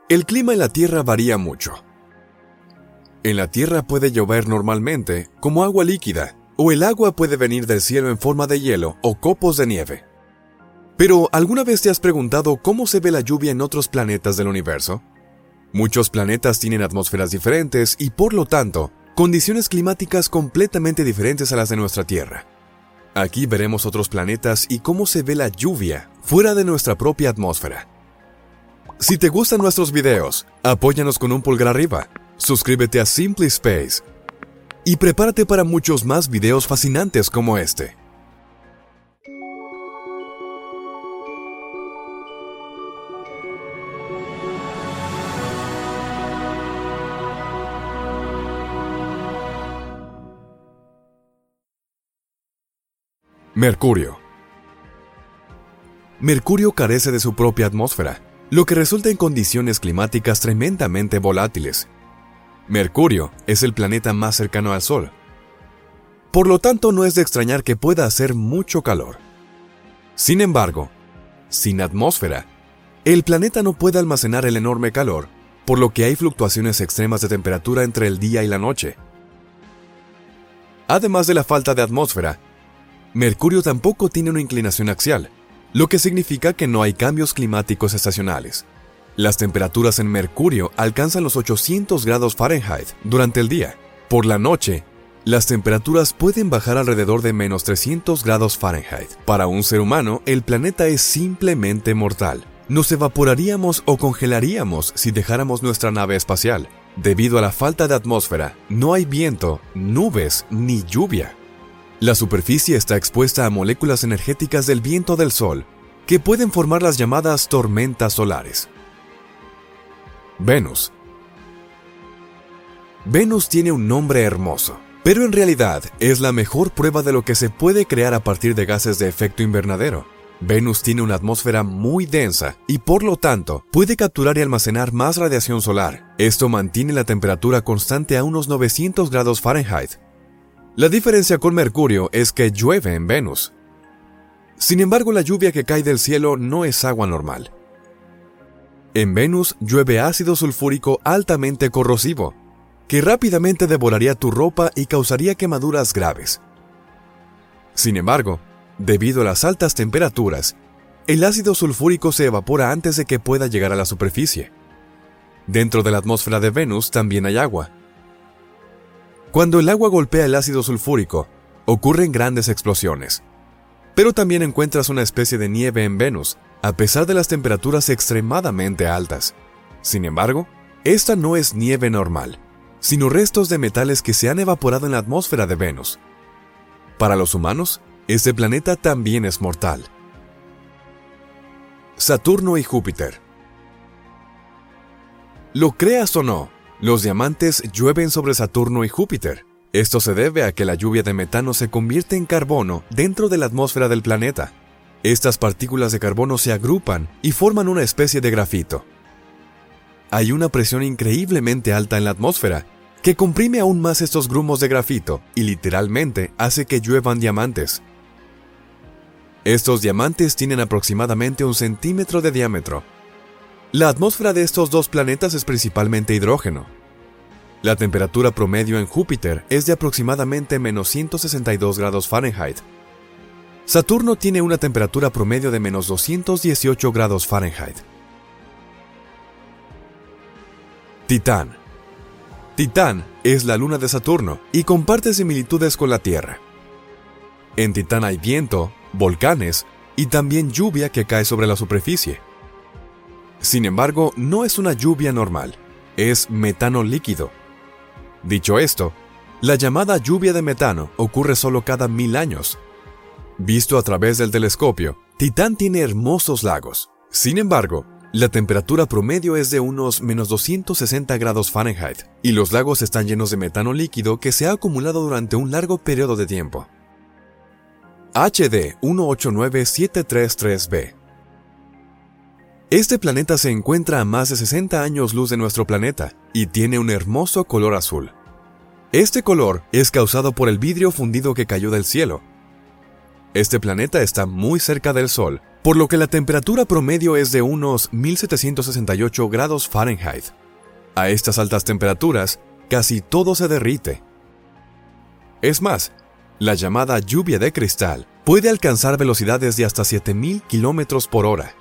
El clima en la Tierra varía mucho. En la Tierra puede llover normalmente, como agua líquida, o el agua puede venir del cielo en forma de hielo o copos de nieve. Pero, ¿alguna vez te has preguntado cómo se ve la lluvia en otros planetas del universo? Muchos planetas tienen atmósferas diferentes y, por lo tanto, condiciones climáticas completamente diferentes a las de nuestra Tierra. Aquí veremos otros planetas y cómo se ve la lluvia fuera de nuestra propia atmósfera. Si te gustan nuestros videos, apóyanos con un pulgar arriba, suscríbete a Simply Space y prepárate para muchos más videos fascinantes como este. Mercurio. Mercurio carece de su propia atmósfera, lo que resulta en condiciones climáticas tremendamente volátiles. Mercurio es el planeta más cercano al Sol. Por lo tanto, no es de extrañar que pueda hacer mucho calor. Sin embargo, sin atmósfera, el planeta no puede almacenar el enorme calor, por lo que hay fluctuaciones extremas de temperatura entre el día y la noche. Además de la falta de atmósfera, Mercurio tampoco tiene una inclinación axial, lo que significa que no hay cambios climáticos estacionales. Las temperaturas en Mercurio alcanzan los 800 grados Fahrenheit durante el día. Por la noche, las temperaturas pueden bajar alrededor de menos 300 grados Fahrenheit. Para un ser humano, el planeta es simplemente mortal. Nos evaporaríamos o congelaríamos si dejáramos nuestra nave espacial. Debido a la falta de atmósfera, no hay viento, nubes ni lluvia. La superficie está expuesta a moléculas energéticas del viento del Sol, que pueden formar las llamadas tormentas solares. Venus. Venus tiene un nombre hermoso, pero en realidad es la mejor prueba de lo que se puede crear a partir de gases de efecto invernadero. Venus tiene una atmósfera muy densa y por lo tanto puede capturar y almacenar más radiación solar. Esto mantiene la temperatura constante a unos 900 grados Fahrenheit. La diferencia con Mercurio es que llueve en Venus. Sin embargo, la lluvia que cae del cielo no es agua normal. En Venus llueve ácido sulfúrico altamente corrosivo, que rápidamente devoraría tu ropa y causaría quemaduras graves. Sin embargo, debido a las altas temperaturas, el ácido sulfúrico se evapora antes de que pueda llegar a la superficie. Dentro de la atmósfera de Venus también hay agua. Cuando el agua golpea el ácido sulfúrico, ocurren grandes explosiones. Pero también encuentras una especie de nieve en Venus, a pesar de las temperaturas extremadamente altas. Sin embargo, esta no es nieve normal, sino restos de metales que se han evaporado en la atmósfera de Venus. Para los humanos, este planeta también es mortal. Saturno y Júpiter. Lo creas o no, los diamantes llueven sobre Saturno y Júpiter. Esto se debe a que la lluvia de metano se convierte en carbono dentro de la atmósfera del planeta. Estas partículas de carbono se agrupan y forman una especie de grafito. Hay una presión increíblemente alta en la atmósfera que comprime aún más estos grumos de grafito y literalmente hace que lluevan diamantes. Estos diamantes tienen aproximadamente 1 centímetro de diámetro. La atmósfera de estos dos planetas es principalmente hidrógeno. La temperatura promedio en Júpiter es de aproximadamente menos 162 grados Fahrenheit. Saturno tiene una temperatura promedio de menos 218 grados Fahrenheit. Titán. Titán es la luna de Saturno y comparte similitudes con la Tierra. En Titán hay viento, volcanes y también lluvia que cae sobre la superficie. Sin embargo, no es una lluvia normal, es metano líquido. Dicho esto, la llamada lluvia de metano ocurre solo cada 1000 años. Visto a través del telescopio, Titán tiene hermosos lagos. Sin embargo, la temperatura promedio es de unos menos 260 grados Fahrenheit y los lagos están llenos de metano líquido que se ha acumulado durante un largo periodo de tiempo. HD 189733b. Este planeta se encuentra a más de 60 años luz de nuestro planeta y tiene un hermoso color azul. Este color es causado por el vidrio fundido que cayó del cielo. Este planeta está muy cerca del Sol por lo que la temperatura promedio es de unos 1768 grados Fahrenheit. A estas altas temperaturas, casi todo se derrite. Es más, la llamada lluvia de cristal puede alcanzar velocidades de hasta 7000 km por hora.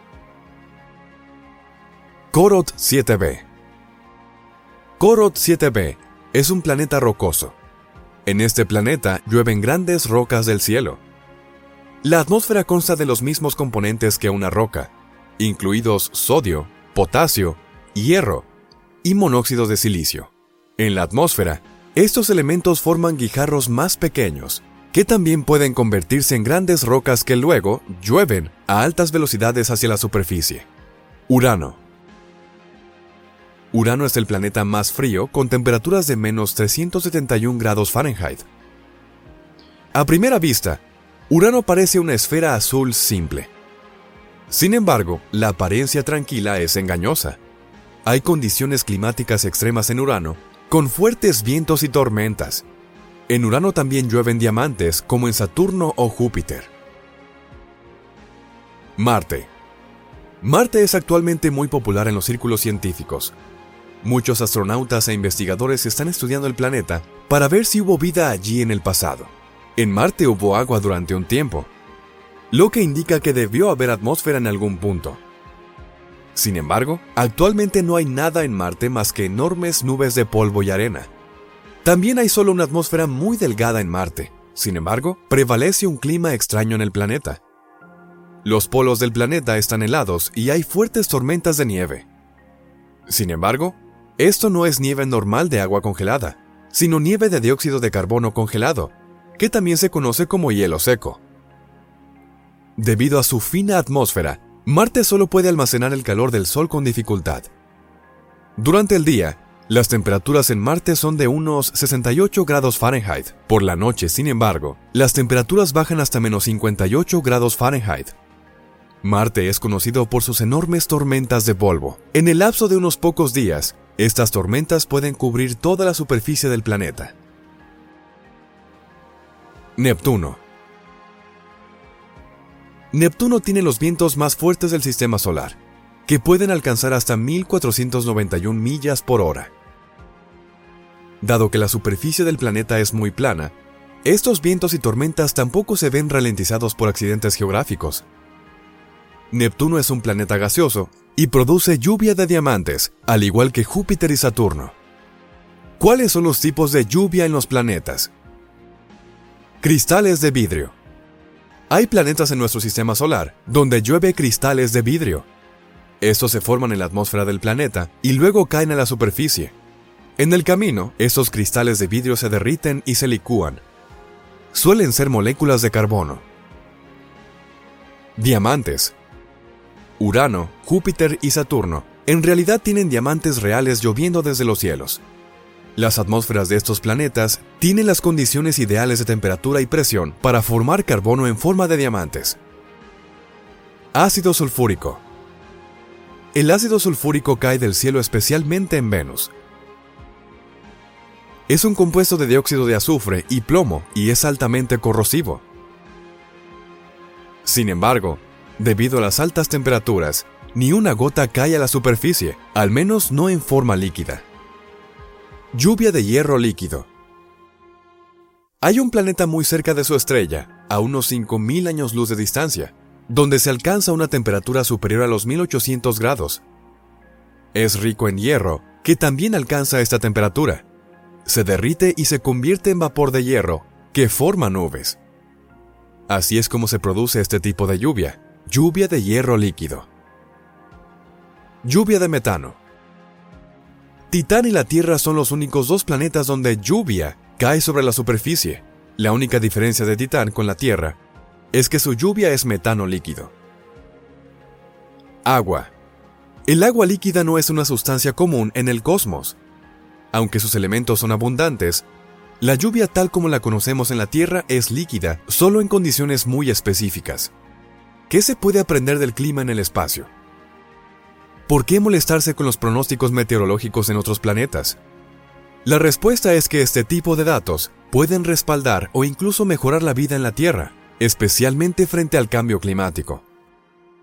Corot 7b. Corot 7b es un planeta rocoso. En este planeta llueven grandes rocas del cielo. La atmósfera consta de los mismos componentes que una roca, incluidos sodio, potasio, hierro y monóxido de silicio. En la atmósfera, estos elementos forman guijarros más pequeños, que también pueden convertirse en grandes rocas que luego llueven a altas velocidades hacia la superficie. Urano. Urano es el planeta más frío con temperaturas de menos 371 grados Fahrenheit. A primera vista, Urano parece una esfera azul simple. Sin embargo, la apariencia tranquila es engañosa. Hay condiciones climáticas extremas en Urano, con fuertes vientos y tormentas. En Urano también llueven diamantes, como en Saturno o Júpiter. Marte. Marte es actualmente muy popular en los círculos científicos. Muchos astronautas e investigadores están estudiando el planeta para ver si hubo vida allí en el pasado. En Marte hubo agua durante un tiempo, lo que indica que debió haber atmósfera en algún punto. Sin embargo, actualmente no hay nada en Marte más que enormes nubes de polvo y arena. También hay solo una atmósfera muy delgada en Marte. Sin embargo, prevalece un clima extraño en el planeta. Los polos del planeta están helados y hay fuertes tormentas de nieve. Sin embargo, esto no es nieve normal de agua congelada, sino nieve de dióxido de carbono congelado, que también se conoce como hielo seco. Debido a su fina atmósfera, Marte solo puede almacenar el calor del Sol con dificultad. Durante el día, las temperaturas en Marte son de unos 68 grados Fahrenheit. Por la noche, sin embargo, las temperaturas bajan hasta menos 58 grados Fahrenheit. Marte es conocido por sus enormes tormentas de polvo. En el lapso de unos pocos días, estas tormentas pueden cubrir toda la superficie del planeta. Neptuno. Neptuno tiene los vientos más fuertes del sistema solar, que pueden alcanzar hasta 1491 millas por hora. Dado que la superficie del planeta es muy plana, estos vientos y tormentas tampoco se ven ralentizados por accidentes geográficos. Neptuno es un planeta gaseoso y produce lluvia de diamantes, al igual que Júpiter y Saturno. ¿Cuáles son los tipos de lluvia en los planetas? Cristales de vidrio. Hay planetas en nuestro sistema solar donde llueve cristales de vidrio. Estos se forman en la atmósfera del planeta y luego caen a la superficie. En el camino, estos cristales de vidrio se derriten y se licúan. Suelen ser moléculas de carbono. Diamantes. Urano, Júpiter y Saturno en realidad tienen diamantes reales lloviendo desde los cielos. Las atmósferas de estos planetas tienen las condiciones ideales de temperatura y presión para formar carbono en forma de diamantes. Ácido sulfúrico. El ácido sulfúrico cae del cielo especialmente en Venus. Es un compuesto de dióxido de azufre y plomo y es altamente corrosivo. Sin embargo, debido a las altas temperaturas, ni una gota cae a la superficie, al menos no en forma líquida. Lluvia de hierro líquido. Hay un planeta muy cerca de su estrella, a unos 5000 años luz de distancia, donde se alcanza una temperatura superior a los 1800 grados. Es rico en hierro, que también alcanza esta temperatura. Se derrite y se convierte en vapor de hierro, que forma nubes. Así es como se produce este tipo de lluvia, lluvia de hierro líquido. Lluvia de metano. Titán y la Tierra son los únicos dos planetas donde lluvia cae sobre la superficie. La única diferencia de Titán con la Tierra es que su lluvia es metano líquido. Agua. El agua líquida no es una sustancia común en el cosmos. Aunque sus elementos son abundantes, la lluvia tal como la conocemos en la Tierra es líquida solo en condiciones muy específicas. ¿Qué se puede aprender del clima en el espacio? ¿Por qué molestarse con los pronósticos meteorológicos en otros planetas? La respuesta es que este tipo de datos pueden respaldar o incluso mejorar la vida en la Tierra, especialmente frente al cambio climático.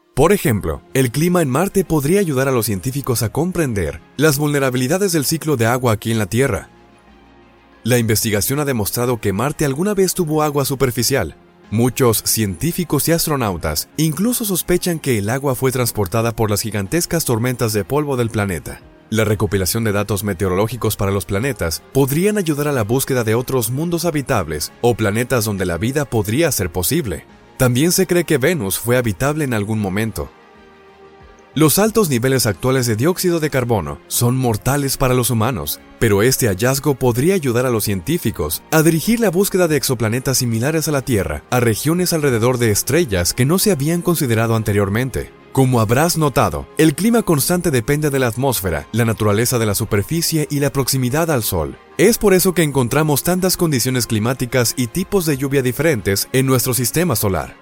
Por ejemplo, el clima en Marte podría ayudar a los científicos a comprender las vulnerabilidades del ciclo de agua aquí en la Tierra. La investigación ha demostrado que Marte alguna vez tuvo agua superficial. Muchos científicos y astronautas incluso sospechan que el agua fue transportada por las gigantescas tormentas de polvo del planeta. La recopilación de datos meteorológicos para los planetas podrían ayudar a la búsqueda de otros mundos habitables o planetas donde la vida podría ser posible. También se cree que Venus fue habitable en algún momento. Los altos niveles actuales de dióxido de carbono son mortales para los humanos, pero este hallazgo podría ayudar a los científicos a dirigir la búsqueda de exoplanetas similares a la Tierra a regiones alrededor de estrellas que no se habían considerado anteriormente. Como habrás notado, el clima constante depende de la atmósfera, la naturaleza de la superficie y la proximidad al Sol. Es por eso que encontramos tantas condiciones climáticas y tipos de lluvia diferentes en nuestro sistema solar.